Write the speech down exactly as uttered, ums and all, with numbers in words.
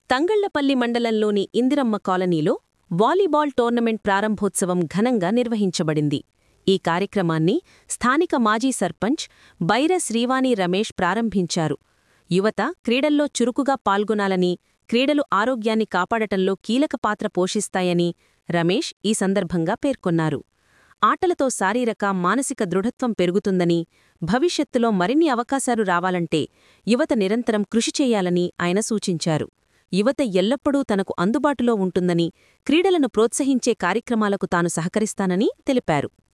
తంగళ్లపల్లి మండలంలోని ఇందిరమ్మ కాలనీలో volleyball tournament ప్రారంభోత్సవం ఘనంగా నిర్వహించబడింది. ఈ కార్యక్రమాన్ని స్థానిక మాజీ సర్పంచ్ బైర శ్రీవాణి రమేష్ ప్రారంభించారు. యువత క్రీడల్లో చురుకుగా పాల్గొనాలని, క్రీడలు ఆరోగ్యాన్ని కాపాడటంలో కీలక పాత్ర పోషిస్తాయని రమేష్ ఈ సందర్భంగా పేర్కొన్నారు. ఆటలతో శారీరక, మానసిక దృఢత్వం పెరుగుతుందని, భవిష్యత్తులో మరిన్ని అవకాశాలు రావాలంటే యువత నిరంతరం కృషి చేయాలని ఆయన సూచించారు. యువత ఎల్లప్పుడూ తనకు అందుబాటులో ఉంటుందని, క్రీడలను ప్రోత్సహించే కార్యక్రమాలకు తాను సహకరిస్తానని తెలిపారు.